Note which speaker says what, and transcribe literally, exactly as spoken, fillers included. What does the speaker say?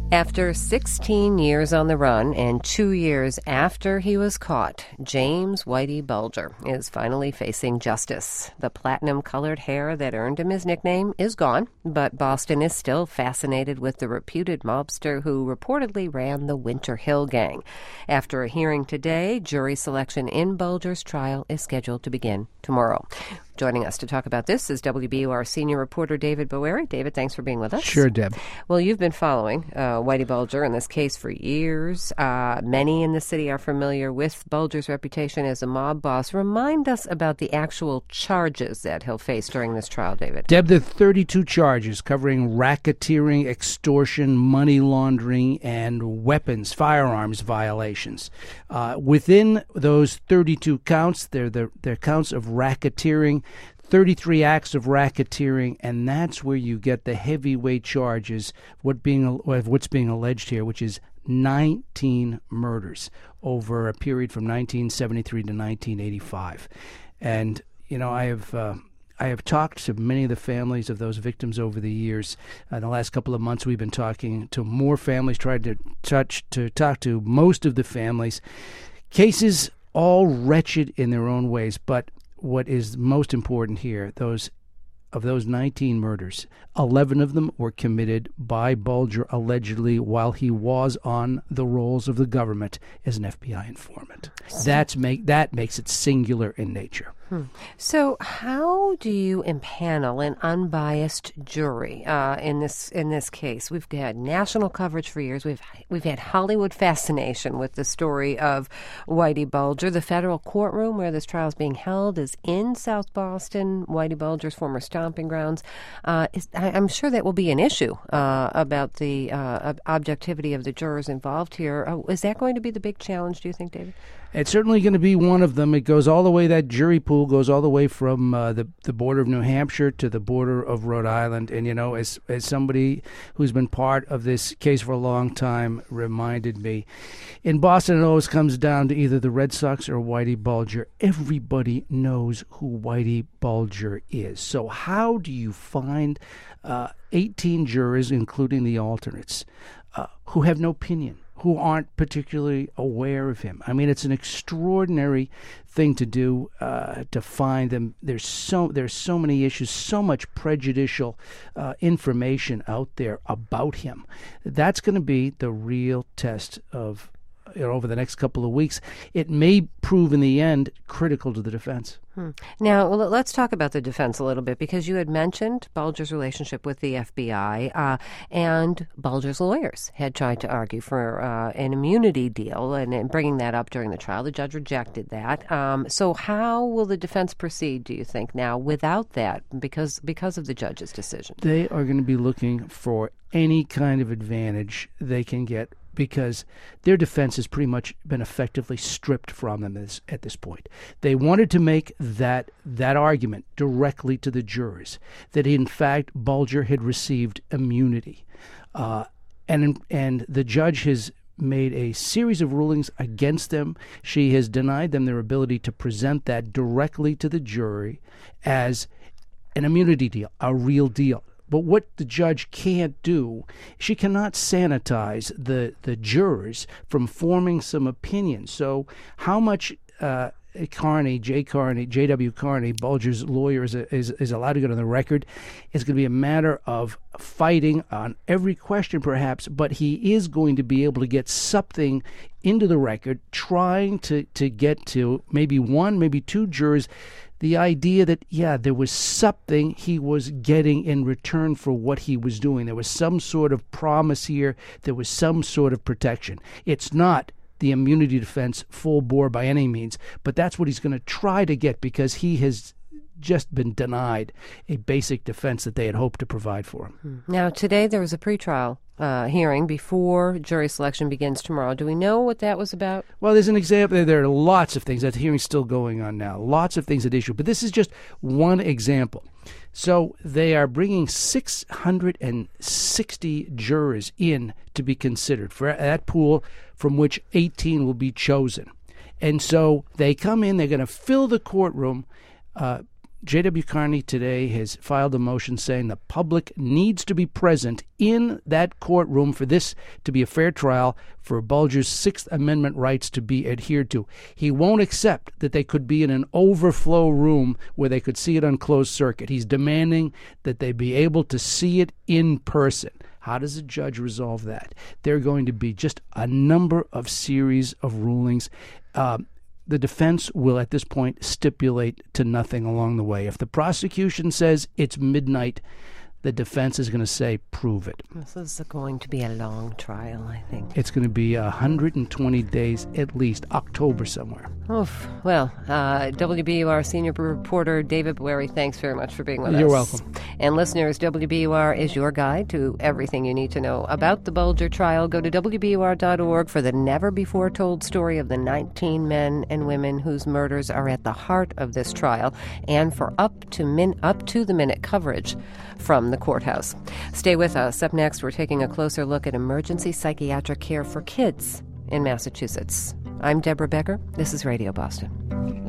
Speaker 1: After sixteen years on the run and two years after he was caught, James Whitey Bulger is finally facing justice. The platinum-colored hair that earned him his nickname is gone, but Boston is still fascinated with the reputed mobster who reportedly ran the Winter Hill Gang. After a hearing today, jury selection in Bulger's trial is scheduled to begin tomorrow. Joining us to talk about this is W B U R senior reporter David Boeri. David, thanks for being with us.
Speaker 2: Sure, Deb.
Speaker 1: Well, you've been following uh, Whitey Bulger in this case for years. Uh, many in the city are familiar with Bulger's reputation as a mob boss. Remind us about the actual charges that he'll face during this trial, David.
Speaker 2: Deb, there are thirty-two charges covering racketeering, extortion, money laundering, and weapons, firearms violations. Uh, within those thirty-two counts, they're the they're counts of racketeering, thirty-three acts of racketeering, and that's where you get the heavyweight charges, what being what's being alleged here, which is nineteen murders over a period from nineteen seventy-three to nineteen eighty-five. And, you know, I have... Uh, I have talked to many of the families of those victims over the years. Uh, in the last couple of months, we've been talking to more families, tried to touch to talk to most of the families. Cases all wretched in their own ways, but what is most important here, those of those nineteen murders, eleven of them were committed by Bulger allegedly while he was on the rolls of the government as an F B I informant. That's make that makes it singular in nature.
Speaker 1: Hmm. So, how do you impanel an unbiased jury uh, in this in this case? We've had national coverage for years. We've we've had Hollywood fascination with the story of Whitey Bulger. The federal courtroom where this trial is being held is in South Boston, Whitey Bulger's former stomping grounds. Uh, is, I, I'm sure that will be an issue uh, about the uh, objectivity of the jurors involved here. Uh, is that going to be the big challenge? Do you think, David?
Speaker 2: It's certainly going to be one of them. It goes all the way, that jury pool goes all the way from uh, the, the border of New Hampshire to the border of Rhode Island. And, you know, as, as somebody who's been part of this case for a long time reminded me, in Boston it always comes down to either the Red Sox or Whitey Bulger. Everybody knows who Whitey Bulger is. So how do you find uh, eighteen jurors, including the alternates, uh, who have no opinion, who aren't particularly aware of him? I mean, it's an extraordinary thing to do, uh, to find them. There's so there's so many issues, so much prejudicial uh, information out there about him. That's going to be the real test of, you know, over the next couple of weeks. It may prove in the end critical to the defense.
Speaker 1: Hmm. Now, let's talk about the defense a little bit, because you had mentioned Bulger's relationship with the F B I, uh, and Bulger's lawyers had tried to argue for uh, an immunity deal and, and bringing that up during the trial. The judge rejected that. Um, so how will the defense proceed, do you think, now without that, because because of the judge's decision?
Speaker 2: They are going to be looking for any kind of advantage they can get, because their defense has pretty much been effectively stripped from them this, at this point. They wanted to make that that argument directly to the jurors, that in fact Bulger had received immunity. Uh, and and the judge has made a series of rulings against them. She has denied them their ability to present that directly to the jury as an immunity deal, a real deal. But what the judge can't do, she cannot sanitize the, the jurors from forming some opinion. So how much uh, Carney, Jay Carney, J W Carney, Bulger's lawyer, is, is, is allowed to get on the record is going to be a matter of fighting on every question, perhaps, but he is going to be able to get something into the record, trying to, to get to maybe one, maybe two jurors, the idea that, yeah, there was something he was getting in return for what he was doing. There was some sort of promise here. There was some sort of protection. It's not the immunity defense full bore by any means, but that's what he's going to try to get, because he has just been denied a basic defense that they had hoped to provide for him.
Speaker 1: Now, today there was a pretrial uh, hearing before jury selection begins tomorrow. Do we know what that was about?
Speaker 2: Well, there's an example. There are lots of things. That hearing's still going on now. Lots of things at issue. But this is just one example. So they are bringing six hundred sixty jurors in to be considered for that pool, from which eighteen will be chosen. And so they come in. They're going to fill the courtroom. Uh, J W. Carney today has filed a motion saying the public needs to be present in that courtroom for this to be a fair trial, for Bulger's Sixth Amendment rights to be adhered to. He won't accept that they could be in an overflow room where they could see it on closed circuit. He's demanding that they be able to see it in person. How does a judge resolve that? There are going to be just a number of series of rulings. Uh, the defense will, at this point, stipulate to nothing along the way. If the prosecution says it's midnight, the defense is going to say, prove it.
Speaker 1: This is going to be a long trial, I think.
Speaker 2: It's going to be one hundred twenty days at least, October somewhere.
Speaker 1: Oof. Well, uh, W B U R senior reporter David Boeri, thanks very much for being with
Speaker 2: You're
Speaker 1: us.
Speaker 2: You're welcome.
Speaker 1: And listeners, W B U R is your guide to everything you need to know about the Bulger trial. Go to W B U R dot org for the never-before-told story of the nineteen men and women whose murders are at the heart of this trial, and for up to min- up to the minute coverage from the courthouse. Stay with us. Up next, we're taking a closer look at emergency psychiatric care for kids in Massachusetts. I'm Deborah Becker. This is Radio Boston.